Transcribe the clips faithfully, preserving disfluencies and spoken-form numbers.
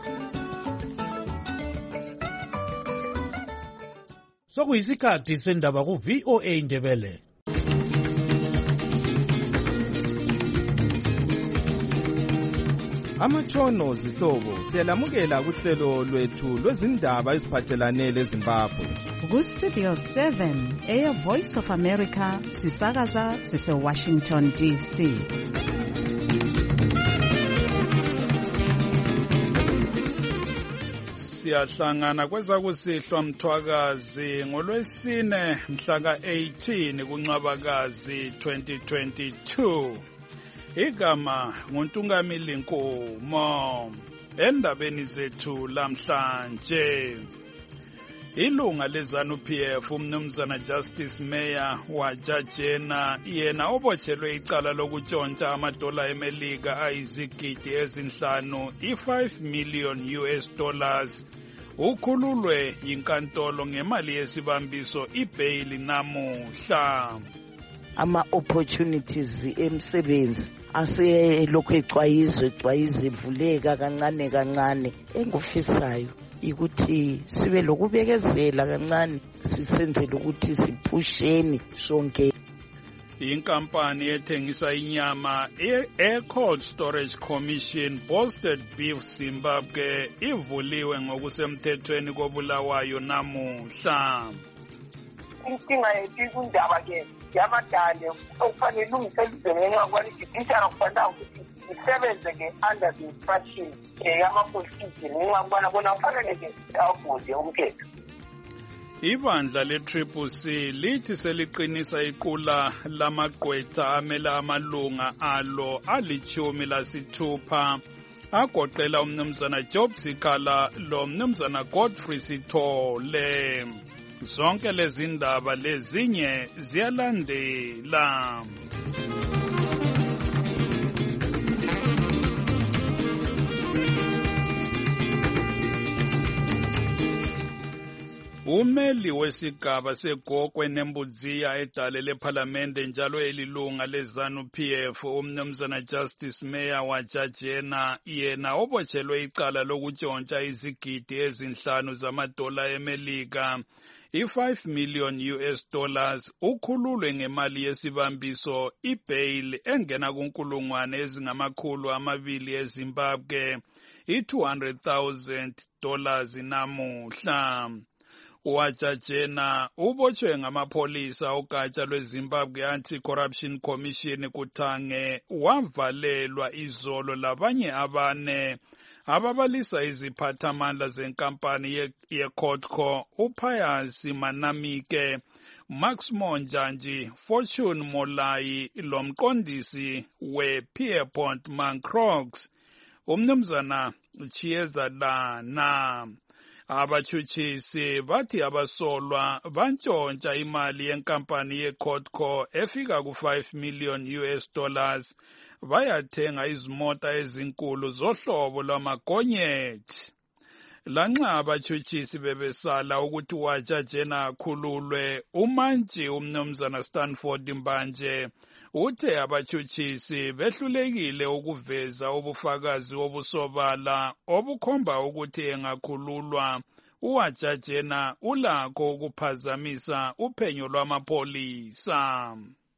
Sokuyisikhathi sendaba ku V O A Ndebele. Amatshono zihlobo siyalamukela kuhlelo lwethu lwezindaba eziphathelane leZimbabwe. Ku Studio seven, Air Voice of America, sisakaza sise Washington D C. Siyahlangana kwezakusihlwa Mthwakazi ngolwesine mhla ka eighteen kuNcwabakazi twenty twenty-two. Igama nguNtungamili Nkomo. Endabeni zethu lamhlanje, ilunga leZanu-P F umnumzana Justice Mayor wajajena yena obotshelwe icala lokutshontsha amadola eMelika ayizigidi ezinhlanu i-five million U S dollars ukhululwe yinkantolo ngemali yesibambiso ibail namuhla. Ama opportunities emsebenzi aselokhu ecwayizwe ecwayize vuleka kancane kancane, engufisayo ikuthi sibe lokubekezela kancane sisenzele ukuthi siphusheni sonke. Inkampani ethengisa inyama e Cold Storage Commission Boasted Beef Zimbabwe ivuliwe ngokusemthethweni kobulawayo namuhla. Inkinga yethu kundaba ke yamadale okufanele ilungiselwe ngenxa kwalidishana kufanele ukuthi isebenze ke under the instruction yamapolitiki ngenxa kubona bona kufanele ke awubuze umthetho. Ibandla le-Triple C lithi seliqinisa iqula lamagqwetha amela amalunga alo alichumi lasithupha agoqela umnumzana Job Sikhala lo mnumzana Godfrey Sithole. Zonke lezi ndaba lezinye ziyalandela. Umeli wesigaba seGokwe neMbudziya edale lePhalamende njalo elilunga leZanu-P F umnumzana Justice Mayor wajajena yena obotshelwe icala lokutshontsha izigidi ezinhlanu zamadola eMelika i-five million U S dollars ukhululwe ngemali yesibambiso ibail engena kunkulungwane ezingamakhulu amabili eZimbabwe i-two hundred thousand dollars namuhla. Wajajena ubotshwe ngamapolisa ugatsha lweZimbabwe Anti-Corruption Commission kuthange wavalelwa izolo labanye abane ababalisa iziphathamandla zenkampani ye-Cotco uPius Manamike, Max Monjanji, Fortune Molai lomqondisi we-Pierpont Mancrox umnumzana Chieza Dana. Abachutshisi bathi abasolwa bantshontsha imali yenkampani ye-Cotco efika ku-five million U S dollars bayathenga izimota ezinkulu zohlobo lwamagonyethi. Lanxa abachutshisi bebesala ukuthi wajajena akhululwe, umantshi umnumzana Stanford Mbanje uthe abachutshisi behlulekile ukuveza ubufakazi obusobala obukhomba ukuthi engakhululwa uwajajena ulakho ukuphazamisa uphenyo lwamapolisa.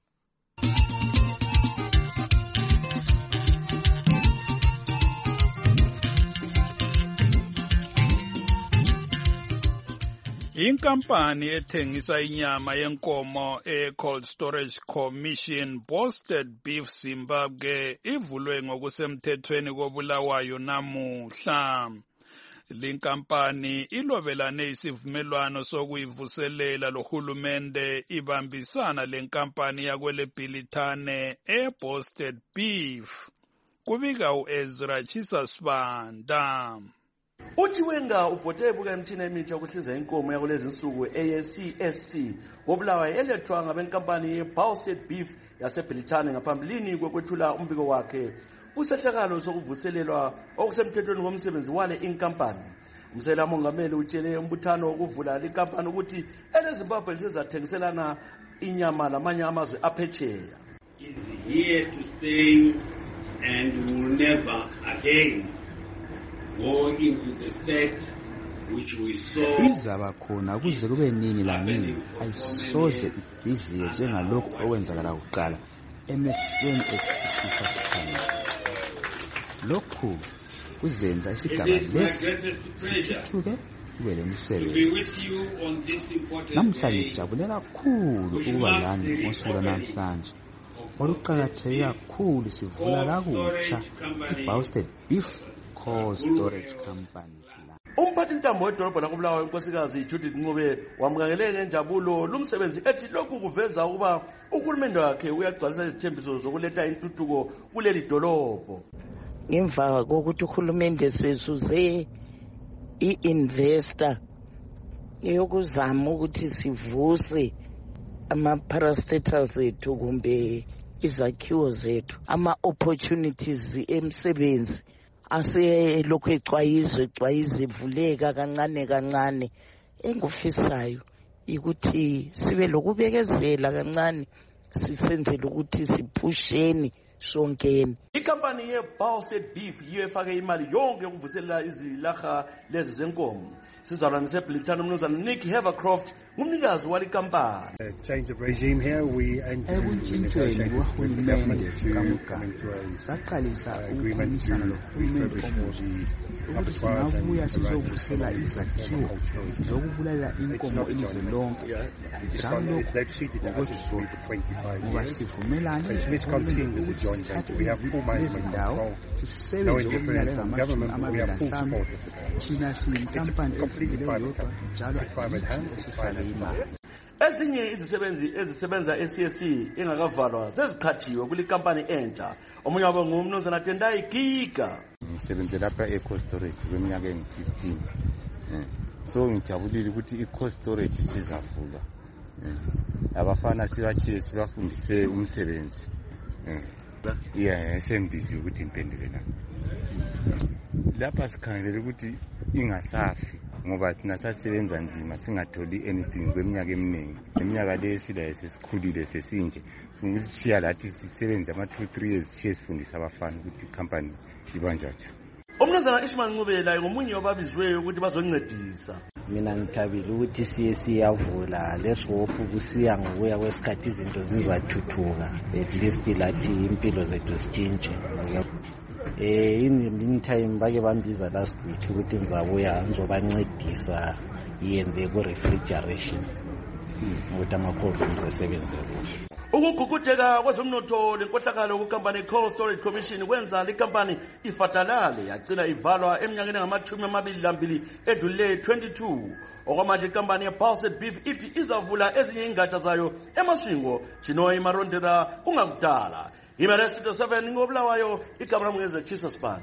Inkampani ethengisa inyama yenkomo e-Cold Storage Commission Boasted Beef Zimbabwe ivulwe ngokusemthethweni kobulawayo namuhla. Linkampani ilobelane isivumelwano sokuyivuselela lohulumende ibambisana lenkampani yakwele Bhilithane e-Boasted Beef. Kubika uEzra Chisasibanda. Uthi wenga ubhote ebuka emthini emitsha ukuhliza inkomo yakulezi insuku A C S C wobulawayo elethwa ngabenkampani ye-Boasted Beef yaseBhilithane ngaphambilini kwekwethula umbiko wakhe usehlakalo sokuvuselelwa okusemthethweni komsebenzi wale inkampani. Umsela mongameli utshele umbuthano wokuvula linkampani ukuthi eleZimbabwe lisezathengiselana inyama lamanye amazwe aphetsheya. Is here to stay and will never again go into the state which we saw. Izaba khona kuze kube nini lanini ayisoze ibhidliwe njengalokhu okwenzakala kuqala emehlweni ethu sikhona. Lokhu kuzenza isigaba lesi sithuthuke kube lemisebenzi. Namhlanje ngijabule kakhulu ukuba lani ngosuku namhlanje. Oluqakatheke kakhulu sivula kakutsha i-Bousted Beef Cold Storage Company. Umphathi ntambo wedolobha lakubulawa inkosikazi Judith Ncube wamukakele ngenjabulo lumsebenzi ethi lokhu kuveza ukuba uhulumende wakhe uyagcwalisa izithembiso zokuletha intuthuko kuleli dolobho. Ngemva kokuthi uhulumende sesuze i-investor yokuzama ukuthi sivuse ama-parastatals ethu kumbe izakhiwo zethu, ama-opportunities emsebenzi aselokhu ecwayizwe ecwayize evuleka kancane kancane. Engufisayo ukuthi sibe lokubekezela kancane sisenzele ukuthi siphusheni sonkeni. Ikhampani ye-Bousted Beef yiyo efake imali yonke ukuvuselela izilaha lezi zenkomo. Sizalwane seBrithani umnumzana Nick Havercroft ngumnikazi wale kampani. Change of regime here, we ekuntshintshweni kuhulumende kamugabe saqalisa ukukhulumisana lohulumende omusha ukuthi singabuya sizovusela izakhiwo zokubulalela inkomo ilizwe lonke njalo ngokwesizotha ngoba sivumelane lezindawo sisebenze okumnyaka engamashumi amabili nanhlanu thina siyinkampani ezileyo yodwa njalo esifake imali. Ezinye izisebenzi ezisebenza e-C S C engakavalwa sezikhathiwe kule kampani entsha. Omunye wabo ngumnumzana Tendai Giga. Ngisebenze lapha e-cold storage kweminyaka engu-fifteen. So ngijabulile ukuthi i-cold storage sizavulwa. Abafana sibachiye sibafundise umsebenzi. Yeah, sengibizi ukuthi impendule la. Lapha sikhangelele ukuthi ingasafi ngoba thina sasebenza nzima singatholi anything kweminyaka eminingi. Eminyaka le silaye sesikhulile sesinje. Singusishiya lathi sisebenza ama two three years siye sifundisa abafana ukuthi company ibanjaja. Umnumzana Ishmael Ncube laye ngomunye wababizwe ukuthi bazoncedisa. Mina ngithabile ukuthi siye siyavula leshopu kusiya ngokuya kwesikhathi izinto zizathuthuka at least lathi impilo zethu sitshintshe. Eh in the meantime bake bambiza last week ukuthi ngizabuya ngizobancedisa yenze ku refrigeration ukuthi ama-cold rooms asebenze kuhle. Ukugugudeka kwezomnotho lenkohlakalo kukampani Cold Storage Commission kwenza le kampani ifatalale yagcina ivalwa eminyakeni engamachumi amabili lambili edlule twenty-two. Okwamanje ikampani ye-Bousted Beef ithi izavula ezinye ingatsha zayo emaswingo Chinoyi Marondera kungakudala. Imere Studio seven ngobulawayo igabra mweze Chisa Span.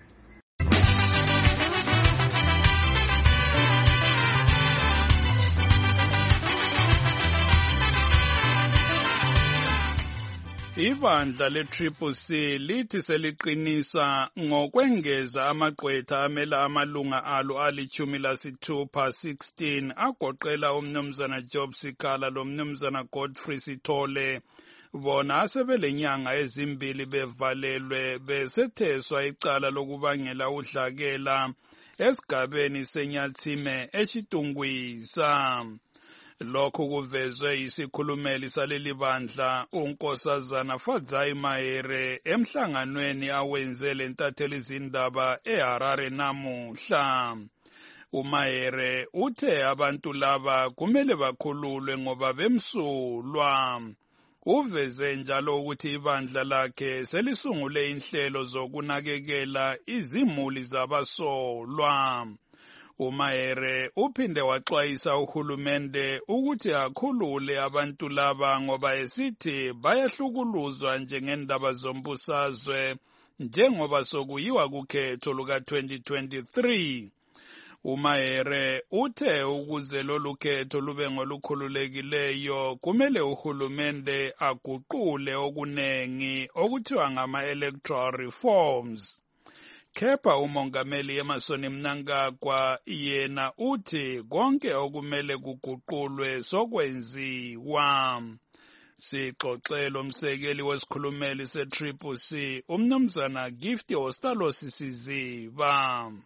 Ibandla le-Triple C lithi seliqinisa ngokwengeza amagqwetha amela amalunga alo alichumi lasithupha sixteen agoqela umnumzana Job Sikala lomnumzana Godfrey Sithole. Bona asebelenyanga ezimbili bevalelwe besetheswa icala lokubangela udlakela esigabeni seNyathime eChitungwisa. Lokho kuvezwe isikhulumeli saleli bandla uNkosazana Fadzai Mahere emhlanganweni awenze lentatheli izindaba eHarare namuhla. uMahere uthe abantu laba kumele bakhululwe ngoba bemsulwa. Uveze njalo ukuthi ibandla lakhe selisungule inhlelo zokunakekela izimuli zabasolwa. uMahere uphinde waxwayisa uhulumende ukuthi akhulule abantu laba ngoba esithi bayahlukuluzwa njengendaba zombusazwe njengoba sokuyiwa kukhetho luka twenty twenty-three. uMahere uthe ukuze lolu khetho lube ngolukhululekileyo kumele uhulumende aguqule okunengi okuthiwa ngama-electoral reforms. Kepha umongameli Emmerson Mnangagwa yena uthi konke okumele kuguqulwe sokwenziwa. Sixoxela umsekeli wesikhulumeli se-Triple C umnumzana Gift Ostalo Sisiziba.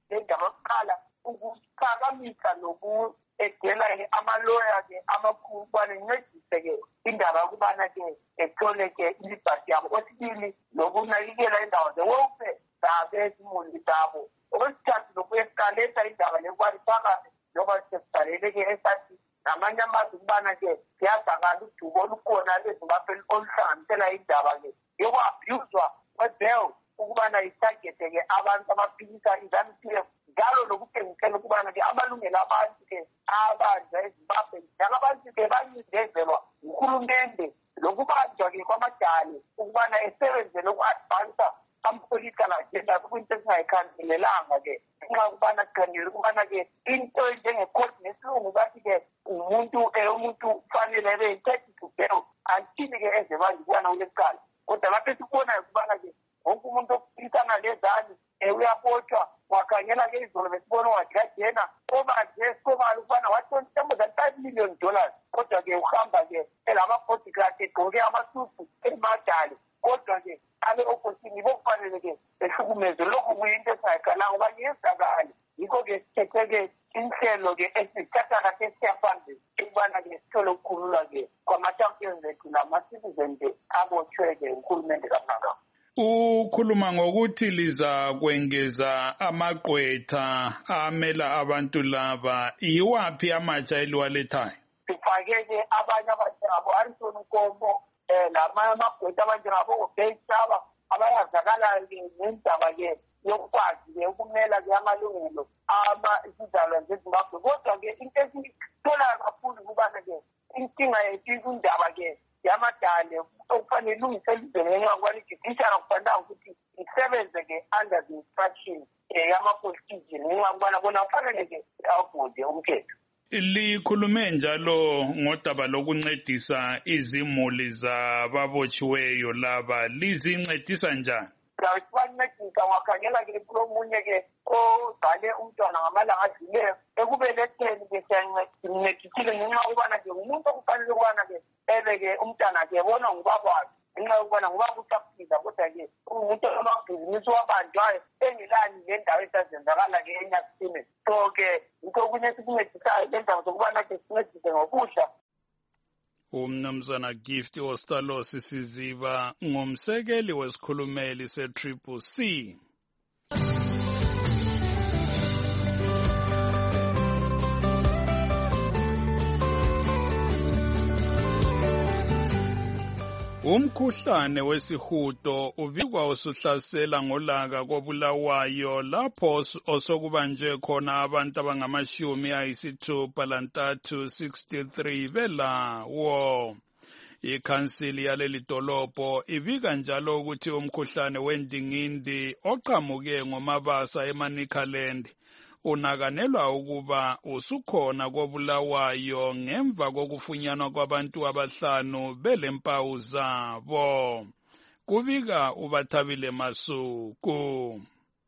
le ndaba yokuqala ukuphakamisa noku edela-ke amaloya-ke amakhulu ukubana incedise-ke indaba yokubana-ke ethole-ke ilibhasi yabo. Okwesibili, nokunakekela indawo ze-welfare zabo ezimuli zabo. Okwesithathu, nokuyeskaletha indaba lekubani phakathi njengoba sesibhalele-ke esathi namanye amazwe ukubana-ke kuyazakala udubo olukhona lezimbabwe oluhlanganisela indaba-ke yokwa-abhuzwa kwe-bell ukubana itagete-ke abantu abaphikisa i-ZANU P F njalo lokutshengisela ukubana-ke amalungelo abantu-ke abanjwa ezimbabwe njalo abantu-ke bancindezelwa uhulumende lokubanjwa-ke kwamadale ukubana esebenzele uku-advansa ama-political agenda kuyinto esingayikhangelelanga-ke ngenxa yokubana sikhangele ukubana-ke into njenge-code nesilungu bathi-ke umuntu um umuntu kufanele ebe entitled to bail anthini-ke eze banje ukubana kule cala. Kodwa lapho esikubonayo ukubana-ke wonke umuntu ophilisana lezani um uyabotshwa wakhangela-ke izolo besibona wathi kajena obanje sobala ukubana watshonisa more than five million dollars kodwa-ke uhamba-ke elama-bodyguard egqoke amasufu emadale kodwa-ke ale-opposini bokufanele-ke behlukumeze. Lokhu kuyinto esingayikhalanga uba yenzakale. Yikho-ke sithethe-ke inhlelo-ke esithatha kahle siyafandile ukubana-ke sithole ukukhululwa-ke kwama-champions ethu nama-citizen-ke abotshwe-ke uhulumende kamnangam. Ukhuluma ngokuthi liza kwengeza amagqwetha amela abantu laba, yiwaphi amatsha eliwalethayo? Sifake-ke abanye abanjengabo Harrison Nkombo um namanye amagqwetha abanjengabo Beyisaba abayazakala-ke nendaba-ke yokukwazi-ke ukumela-ke amalungelo izizalwane zezimbabwe. Kodwa-ke into esitholayo kakhulu ukubana-ke inkinga yethu kundaba-ke yamadale okufanele ilungise elizweni ngenxa yokubana i-judiciary kufanele ukuthi isebenze-ke under the instruction um yama-politician ngenxa yokubana bona kufanele-ke awubuze umthetho. Likhulume njalo ngodaba lokuncedisa izimuli zababotshiweyo laba, lizincedisa njani? Sibancedisa wakhangela-ke kulomunye-ke ozale umntwana ngamalanga adluleyo ekubeletheni-ke siyancedisile ngenxa yokubana-ke umuntu okufanele ukubana-ke ebe-ke umntwana-ke ebona ngubaba wakhe ngenxa yokubana ngubaba usaphila kodwa-ke umuntu amabhizinisi wabanjwayo engelani le ndawo esazenzakala-ke enyakisini. So-ke yikho okunye sikuncedisayo le ndawo zokubana-ke sincedise ngokudla. Umnumzana Gift Ostalos Siziba ngumsekeli wesikhulumeli se-Triple C. Umkhuhlane wesihudo ubikwa usuhlasela ngolaka koBulawayo lapho osokubanjwe khona abantu abangamashumi ayisithupha lantathu sixty-three belawo. Ikhansili yaleli dolobho ibika njalo ukuthi umkhuhlane wendingindi oqhamuke ngomabasa eManicaland unakanelwa ukuba usukhona koBulawayo ngemva kokufunyanwa kwabantu abahlanu belempawu zabo. Kubika uBathabile Masuku.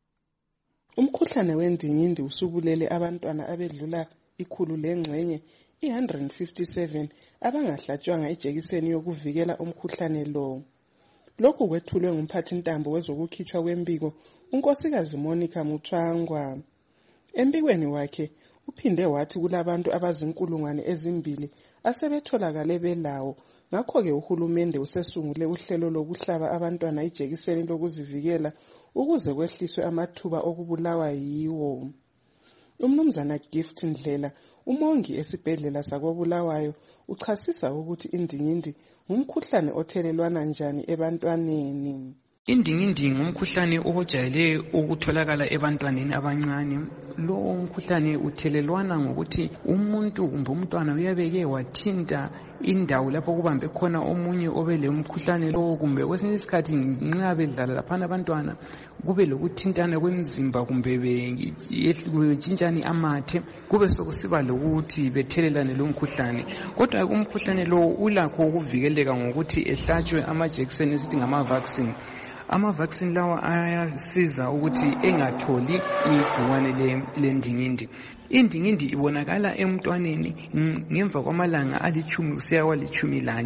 Umkhuhlane wendingindi usubulele abantwana abedlula ikhulu lengxenye one hundred fifty-seven abangahlatshwanga ijekiseni yokuvikela umkhuhlane lo. Lokhu kwethulwe ngumphathintambo wezokukhitshwa kwembiko unkosikazi Monica Mutsvangwa. Embikweni wakhe uphinde wathi kulabantu abazinkulungwane ezimbili asebetholakale belawo. Ngakho-ke uhulumende usesungule uhlelo lokuhlaba abantwana ijekiseni lokuzivikela ukuze kwehliswe amathuba okubulawa yiwo. Umnumzana Gift Ndlela, umongi esibhedlela sakoBulawayo, uchasisa ukuthi indingindi ngumkhuhlane othelelwana njani ebantwaneni. Indingindi ngumkhuhlane ojayele ukutholakala ebantwaneni abancane. Lo umkhuhlane uthelelwana ngokuthi umuntu kumbe umntwana uyabeke wathinta indawo lapho kubambe khona omunye obele umkhuhlane lo, kumbe kwesinye isikhathi nxa bedlala laphana abantwana kube lokuthintana kwemizimba kumbe betshintshane amathe kube sokusiba lokuthi bethelelane lo mkhuhlane. Kodwa umkhuhlane lo ulakho ukuvikeleka ngokuthi ehlatshwe amajekiseni esithi ngama vaccine. Ama-vaccine lawa ayasiza ukuthi engatholi igciwane lendingindi. Indingindi ibonakala emntwaneni ngemva kwamalanga alitshumi kusiya kwalitshumi lane.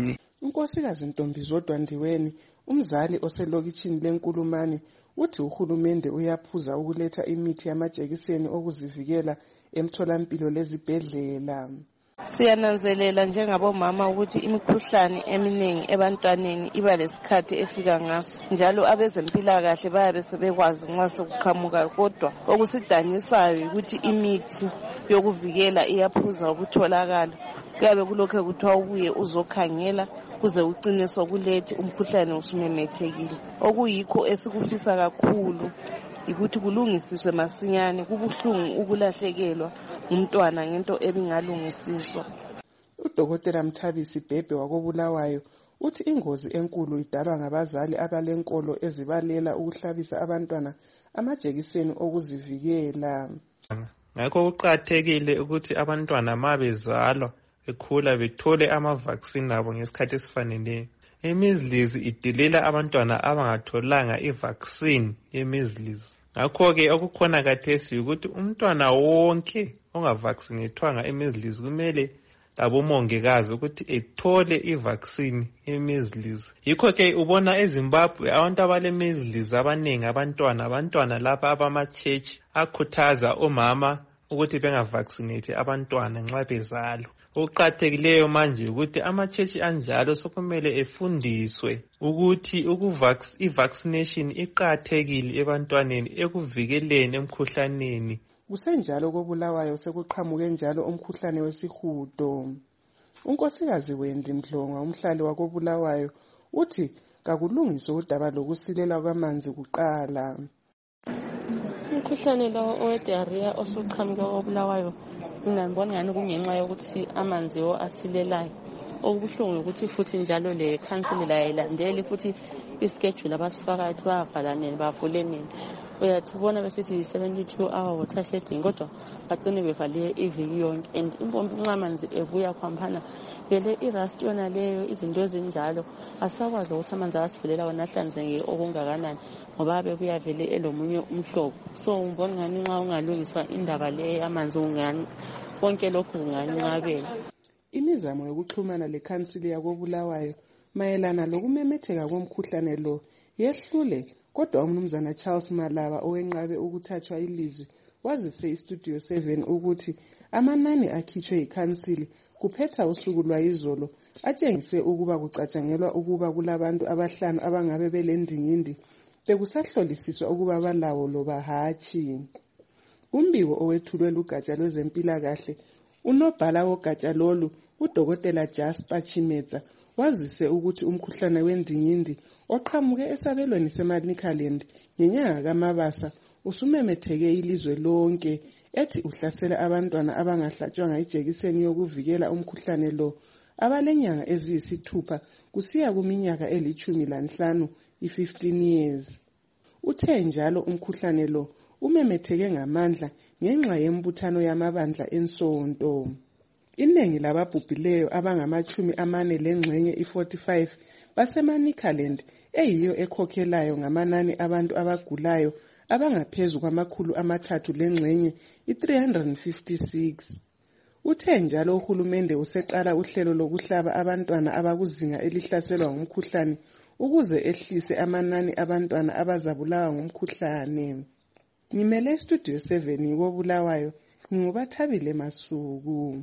unkosikazi Ntombizodwa Ndiweni, umzali oselokitshini leNkulumane, uthi uhulumende uyaphuza ukuletha imithi yamajekiseni okuzivikela emtholampilo lezibhedlela. Siyananzelela njengabomama ukuthi imikhuhlane eminingi ebantwaneni iba lesikhathi efika ngaso, njalo abezempilakahle bayabe sebekwazi nxa sokuqhamuka, kodwa okusidanisayo ukuthi imithi yokuvikela iyaphuza ukutholakala. Kuyabe kulokho kuthiwa ubuye uzokhangela kuze ucine sokulethi umkhuhlane usumemethekile. Okuyikho esikufisa kakhulu ukuthi kulungisiswe masinyane. Kubuhlungu ukulahlekelwa umntwana ngento ebingalungisiswa. Udokotela Mthabisi Bhebhe wakoBulawayo uthi ingozi enkulu idalwa ngabazali abalenkolo ezibalela ukuhlabisa abantwana amajekiseni okuzivikela. Ngakho kuqakathekile ukuthi abantwana mabezalwa bekhula bethole ama-vaccine abo ngesikhathi esifaneleyo. I-measles idilela abantwana abangatholanga i-vaccine ye-measles. Ngakho-ke okukhona khathesi ukuthi umntwana wonke ongavaccinethwanga i-measles kumele labomongikazi ukuthi ethole i-vaccine ye-measles. Yikho-ke ubona eZimbabwe abantu abale-measles abanengi abantwana abantwana lapha abama-church akhuthaza omama ukuthi bengavaccinate abantwana nxa bezalwa. Okuqakathekileyo manje ukuthi ama-church anjalo sokumele efundiswe ukuthi i-vaccination iqakathekile ebantwaneni ekuvikeleni emkhuhlaneni. Kusenjalo koBulawayo sekuqhamuke njalo umkhuhlane wesihudo. Unkosikazi Wendi Mdlongwa, umhlali wakoBulawayo, uthi kakulungiswe udaba lokusilela kwamanzi kuqala. Umkhuhlane lo owe-diarrhea osuqhamuke koBulawayo mina ngibona ngani kungenxa yokuthi amanzi wo asilelayo. Okubuhlungu ukuthi futhi njalo le council la ilandele futhi ischedule abasifaka ethi bayavala nini bavule nini. Uyatubona besithi seventy-two hour water shedding, kodwa baqine bevale iviki yonke, and impompi nxa amanzi ebuya khwampana vele irust yona leyo, izinto ezinjalo asakwazi ukuthi amanzi asivulela wona ahlanzeke okungakanani ngoba bebuya vele elomunye umhlobo. So ngibona ngani nxa ungalungiswa indaba le amanzi ungani konke lokhu kunganqabela. Imizamo yokuxhumana lekhansili yakoBulawayo mayelana lokumemetheka komkhuhlane lo yehlule, kodwa umnumzana Charles Malaba owenqabe ukuthathwa ilizwi wazise iStudio seven ukuthi amanani akhitshwe yikhansili kuphetha usuku lwayizolo atshengise ukuba kucatshangelwa ukuba kulabantu abahlanu abangabe belendingindi bekusahlolisiswa ukuba balawo loba hatshi. Umbiko owethulwe lugatsha lwezempilakahle unobhala wogatsha lolu uDokotela Jasper Chimetsa wazise ukuthi umkhuhlane wendingindi oqhamuke esabelweni seManicaland ngenyanga kaMabasa usumemetheke ilizwe lonke, ethi uhlasela abantwana abangahlatshwanga ijekiseni yokuvikela umkhuhlane lo abalenyanga eziyisithupha kusiya kuminyaka elitshumi lanhlanu i-fifteen years. Uthe njalo umkhuhlane lo umemetheke ngamandla ngenxa yembuthano yamabandla ensonto. Iningi lababhubhileyo abangamachumi amane lengxenye i-forty-five baseManicaland eyiyo ekhokhelayo ngamanani abantu abagulayo abangaphezu kwamakhulu amathathu lengxenye i-three hundred fifty-six. Uthe njalo uhulumende useqala uhlelo lokuhlaba abantwana abakuzinga elihlaselwa ngumkhuhlane ukuze ehlise amanani abantwana abazabulawa ngumkhuhlane. Ngimele Studio seven koBulawayo, nginguBathabile Masuku.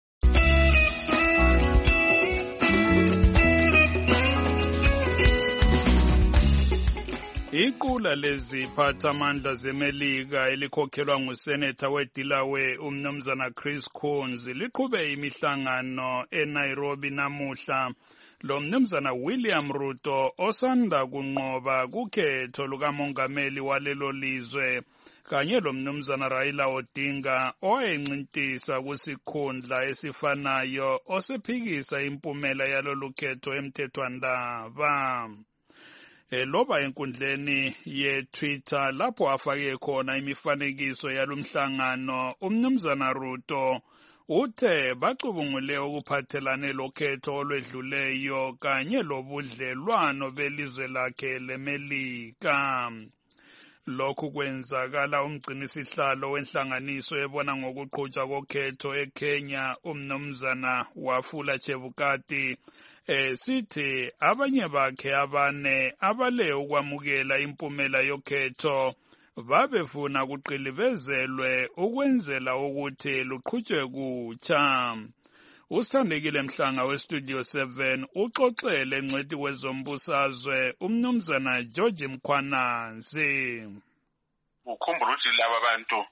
Iqula leziphathamandla zeMelika elikhokhelwa nguSenator weDelaware umnumzana Chris Coons liqhube imihlangano eNairobi namuhla. Lo mnumzana William Ruto osanda kunqoba kukhetho lukamongameli walelo lizwe kanye lo mnumzana Raila Odinga owayencintisa kusikhundla esifanayo osephikisa impumela yalolu khetho emthethwandaba. Eloba enkundleni ye-Twitter lapho afake khona imifanekiso yalomhlangano, umnumzana Ruto uthe bacubungule ukuphathelane lokhetho olwedluleyo kanye lobudlelwano belizwe lakhe leMelika. Lokhu kwenzakala umgcinisihlalo wenhlanganiso ebona ngokuqhutshwa kokhetho eKenya umnumzana Wafula Chebukati eh sithi abanye bakhe abane abale ukwamukela impumela yokhetho babefuna kuqilibezelwe ukwenzela ukuthi luqhutshwe kutsha. Usithandekile Mhlanga weStudio seven uxoxele encwadi wezombusazwe umnumzana George Mkhwananzi. Ukhumbula ukuthi laba bantu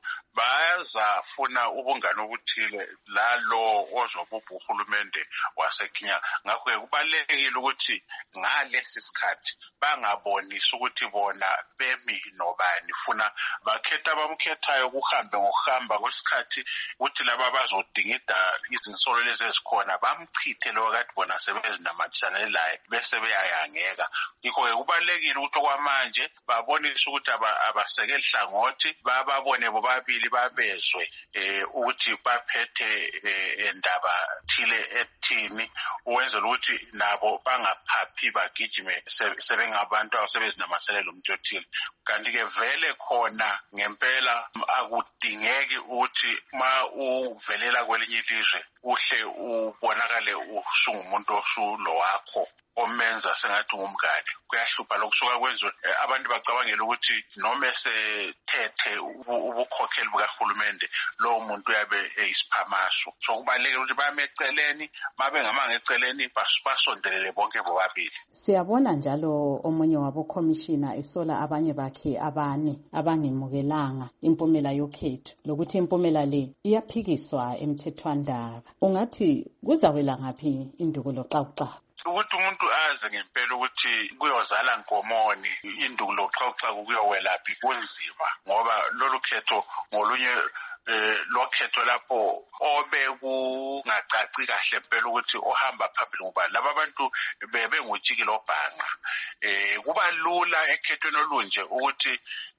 bayazafuna ubungane obuthile lalo ozobupha uhulumende waseKenya. Ngakho kubalekile ukuthi ngalesi sikhathi bangabonisa ukuthi bona bemi nobani, funa bakhetha abamkhethayo kuhambe ngokuhamba kwesikhathi ukuthi laba bazodingida izinsolo lezi ezikhona bamchithe lo kade bona sebezinamathisana laye bese beyayangeka. Yikho kubalekile ukuthi okwamanje babonise ukuthi abasekeli hlangothi bababone bobabili babezwe eh ukuthi baphethe endaba thile ethini ukwenzela ukuthi nabo bangaphaphi bagijime sebengabantu abasebezinamathisana umuntu othile. Kanti ke vele khona ngempela akudingeki ukuthi ma uvelela kwelinye ilizwe uhle ubonakale usungumuntu osulo wakho omenza sengathi umngane. Kuyahlupha lokusuka kwenziwe abantu bacabangela ukuthi noma esethethe ubukhokheli bukahulumende lo muntu uyabe eyisiphamaso. So kubalekile ukuthi bameceleni babe ngamanga eceleni basondelele bonke bobabili. Siyabona njalo omunye wabo commissioner esola abanye bakhe abane abangemukelanga impumela yokhetho lokuthi impumela le iyaphikiswa emthethwandaba. Ungathi kuzawela ngaphi indukulo xaxa? Ukuthi umuntu aze ngempela ukuthi kuyozala nkomoni indukulo xaxa kuyowelaphi kunzima ngoba lolu khetho ngolunye lokhetho lapho obe kungacaci kahle impela ukuthi ohamba phambili ngoba laba abantu bebengujiki lobhanga. Eh kuba lula ekhethweni olunje ukuthi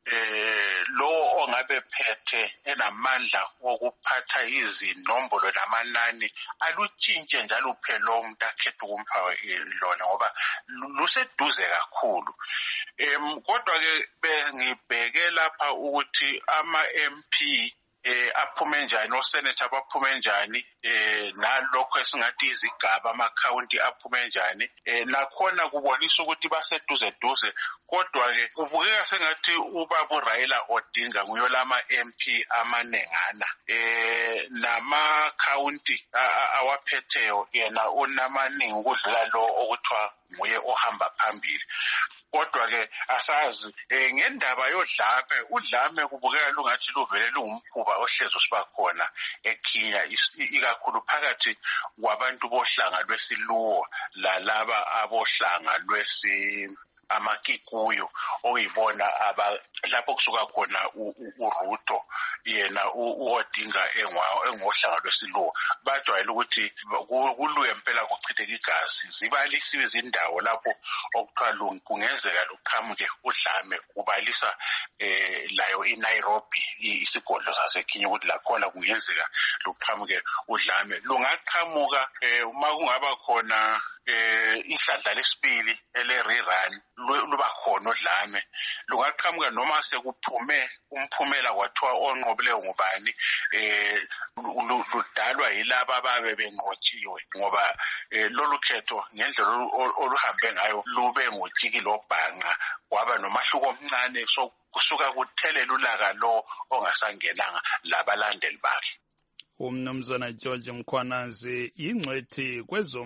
eh lo ongabe phethe enamandla okuphatha izinombolo namanani alutshintshe njalo uphelo umuntu akhetha ukumpha lona ngoba luseduze kakhulu. Em kodwa ke bengibheke lapha ukuthi ama M P eh aphume njani osenator baphume njani eh nalokho esingathi izigaba ama county aphume njani eh nakhona kubonisa ukuthi baseduze duze kodwa ke kubukeka sengathi ubaba Raila Odinga nguyo lama M P amanengana eh nama county awaphetheyo yena unamaningi ukudlula lo okuthiwa nguye ohamba phambili. Kodwa ke asazi ngendaba yodlame udlame kubukeka lungathi luvele lungumkhuba ohlezi sibakhona eKenya ikakhulu phakathi kwabantu bohlanga lwesiluo lalaba abohlanga lwesi amakikuyo oyibona aba lapho kusuka khona uRuto yena uOdinga engohlanga lwesiluo bajwayele ukuthi kuluye impela kuchitheka igazi zibalisiwe izindawo lapho okuthiwa kungenzeka luqhamuke udlame kubalisa eh layo eNairobi isigodlo saseKenya ukuthi la khona kungenzeka luqhamuke udlame lungaqhamuka uma kungaba khona eh ihlandla lesibili ele rerun luba khona udlame lungaqhamuka noma sekuphume umphumela kwathiwa onqobileyo ngubani eh ludalwa yilaba ababe benqotshiwe ngoba lolu khetho ngendlela oluhambe ngayo lube ngojiki lobhanga kwaba nomahluko omncane so kusuka kuthelela ulaka lo ongasangenanga labalandeli bakhe. Umnumzana George Mkhwananzi ingcwethi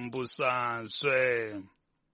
kwezombusazwe.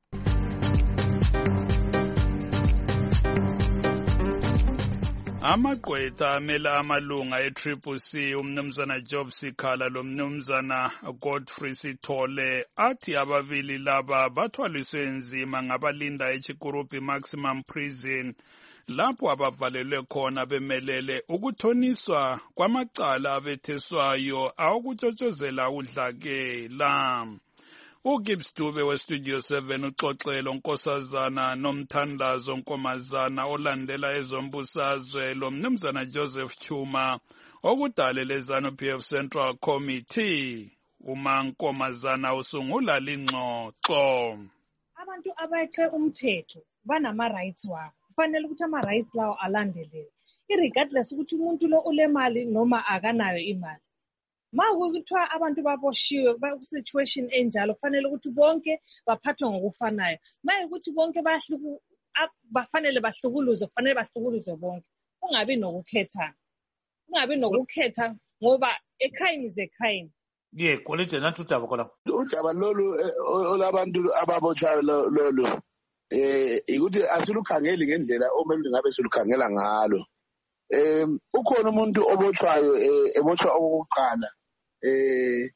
Amagqwetha amela amalunga e-Triple C umnumzana Job Sikhala lo mnumzana Godfrey Sithole athi ababili laba bathwaliswe nzima ngabalinda eChikurupi Maximum Prison lapho abavalelwe khona bemelele ukuthoniswa kwamacala abetheswayo awokutshotshozela udlakela. uGibbs Dube weStudio seven uxoxelo Nkosazana Nomthandazo Nkomazana olandela ezombusazwe lo mnumzana Joseph Chuma okudalele ZANU P F Central Committee uma Nkomazana usungula lingxoxo. Abantu abeqe umthetho banama rights wabo kufanele ukuthi ama-rights lawo alandelele irregardless ukuthi umuntu lo ulemali noma akanayo imali. Ma kuthiwa abantu baboshiwe ku-situation enjalo kufanele ukuthi bonke baphathwe ngokufanayo. Ma ukuthi bonke bafanele bahlukuluzwe kufanele bahlukuluzwe bonke. Kungabi nokukhetha. Kungabi nokukhetha ngoba a crime is a crime. Ye Kolide nathi udaba khona. Udaba lolu olabantu ababotshwayo lolu eh ukuthi asilukhangeli ngendlela omele ngabe silukhangela ngalo. Eh ukhona umuntu obotshwayo ebotshwa okokuqala eh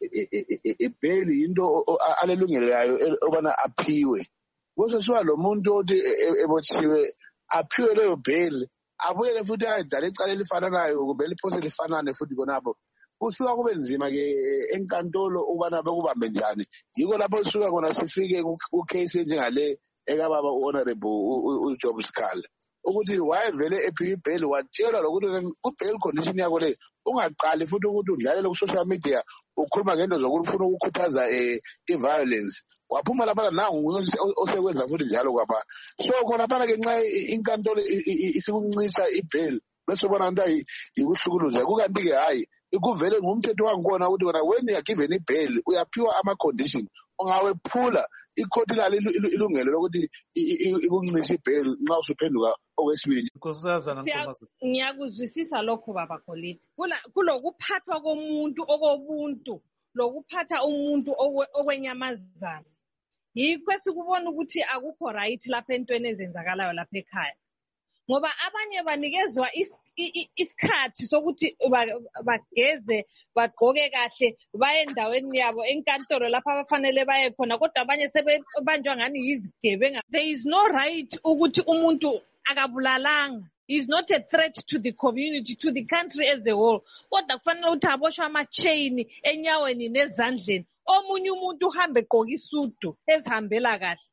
ibheli into alelungelo yayo obana aphiwe. Bose siwa lo muntu othi ebotshiwe aphiwe leyo bheli abuyele futhi ayidala icala elifananayo kumbe liphose lifanane futhi konapho. Kusuka kube nzima ke enkantolo ubana bekubambe njani. Yiko lapho suka kona sifike ku case njengale ekababa honorable uJob Sikhala ukuthi wayevele ephiwe bail watshela lokuthi ku bail condition yakho le ungaqali futhi ukuthi udlalele ku social media ukhuluma ngento zokuthi ufuna ukukhuthaza i-violence waphuma lapha nangu osekwenza futhi njalo kwapha. So khona phana ke nxa inkantolo isikuncisha i-bail bese bona into ayikuhlukuluza kukanti ke hayi ikuvele ngumthetho wangona ukuthi wena when you are given i-bail uyaphiwa ama-condition ongawephula ikhoti lalo ilungelo lokuthi ikuncisha i-bail nxa usuphenduka okwesibili. Ngiyakuzwisisa lokho baba Kolide kulokuphathwa komuntu okobuntu lokuphatha umuntu okwenyamazana yikho sikubona ukuthi akukho right lapha entweni ezenzakalayo lapha ekhaya ngoba abanye banikezwa isikhathi sokuthi bageze bagqoke kahle baye endaweni yabo enkantolo lapha abafanele baye khona kodwa abanye sebebanjwa ngani yizigebenga. There is no right ukuthi umuntu akabulalanga. He is not a threat to the community, to the country as a whole. Kodwa kufanele ukuthi aboshwe ama-chain enyaweni nezandleni omunye umuntu uhambe egqoke isudu ezihambela kahle.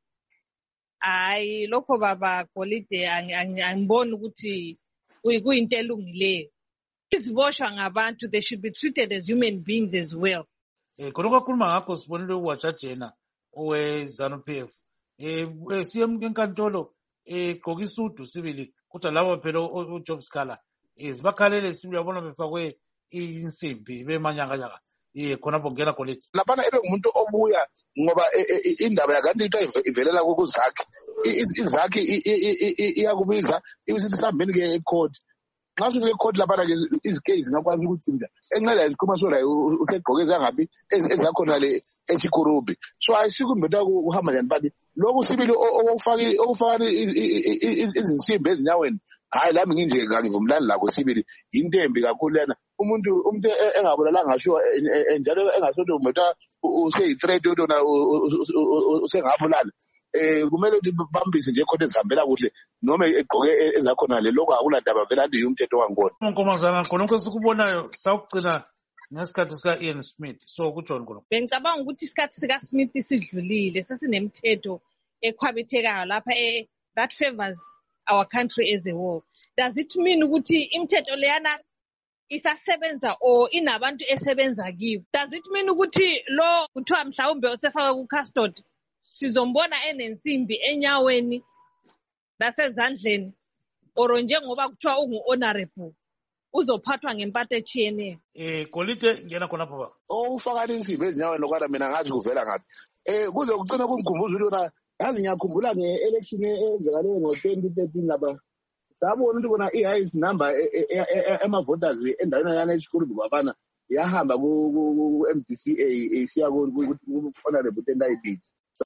Hayi lokho baba Kolide angiboni ukuthi kuyinto elungileyo. Iziboshwa ngabantu, they should be treated as human beings as well. Eh khona kwakhuluma ngakho sibonile uWajajena owe-ZANU P F eh siye enkantolo egqoka isudu sibili kodwa labo phela uJob Sikhala ezibakhalele sibili yabona befakwe insimbi bemanyanganyanga eh khona bongela Kolide lapha ebe umuntu obuya ngoba indaba yakanti into ivelela kokuzakhe izakhe iyakubiza ibisithi sambeni ke ecourt nxa ufike ecourt lapha ke izicase ngakwazi ukuthinda enqela izikhuma sola usegqoke zangabi ezakhona le echikurubi so ayisikumbetha ukuhamba njani bathi lokhu sibili okufaki okufaka izinsimbi ezinyaweni hayi lami nginje ngivumlani lakho sibili intembi kakhulu lena umuntu umuntu engabulalanga ngisho njalo engasothi umbetha useyi-threat yona usengabulala eh kumele ukuthi bambise nje khona ezihambela kuhle noma egqoke ezakhona le lokho akulandaba vele andi umthetho wangona unkomazana khona konke sikubonayo sawugcina ngesikhathi sika Ian Smith so kuJohn Nkolo bengicabanga ukuthi isikhathi sika Smith sidlulile sesinemthetho ekhwabithekayo lapha that favors our country as a whole. Does it mean ukuthi imithetho leyana isasebenza or inabantu esebenza kiyo? Does it mean ukuthi lo kuthiwa mhlawumbe osefaka ku custody sizombona enensimbi enyaweni nasezandleni or njengoba kuthiwa ungu honorable uzophathwa ngempatho echiyeneyo? Eh Kolide ngena khona pha ufaka insimbi ezinyaweni lokwana mina ngathi kuvela ngapi eh kuze kucina kungikhumbuza ukuthi yona yazi ngiyakhumbula nge-election eyenzekale ngo-twenty thirteen lapha sabona ukuthi kona i-highest number ema-voters endaweni yana eshikurubi kwabana yahamba ku-M D C A isiya ku-honorable Tendai.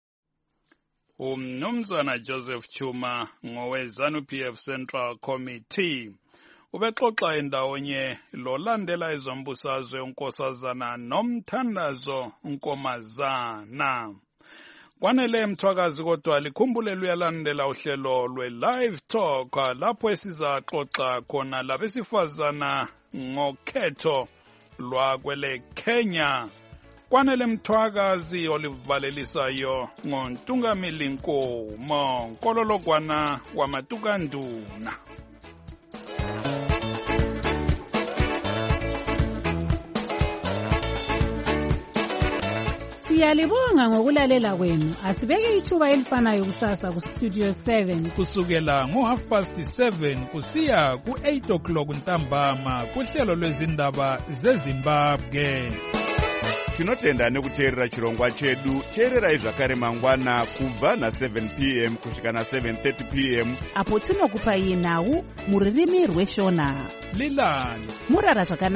Umnumzana Joseph Chuma ngowe-ZANU P F Central Committee ubexoxa endawonye lolandela izombusazwe unkosazana Nomthandazo Nkomazana. Kwanele mthwakazi kodwa likhumbule luyalandela uhlelo lwe-live talk lapho esizaxoxa khona labesifazana ngokhetho lwakwele Kenya. Kwanele mthwakazi olivalelisayo ngoNtungamili Nkomo Nkololokwana wamatukanduna. Siyalibonga ngokulalela kwenu. Asibeke ithuba elifanayo kusasa ku Studio seven. Kusukela ngo half past seven kusiya ku eight o'clock ntambama kuhlelo lwezindaba zeZimbabwe. Tinotenda nekuteerera chirongwa chedu. Teererai zvakare mangwana kubva na seven p m kusvika na seven thirty p m apo tinokupai nhau muririmi rweshona. Lilani murara zvakanaka.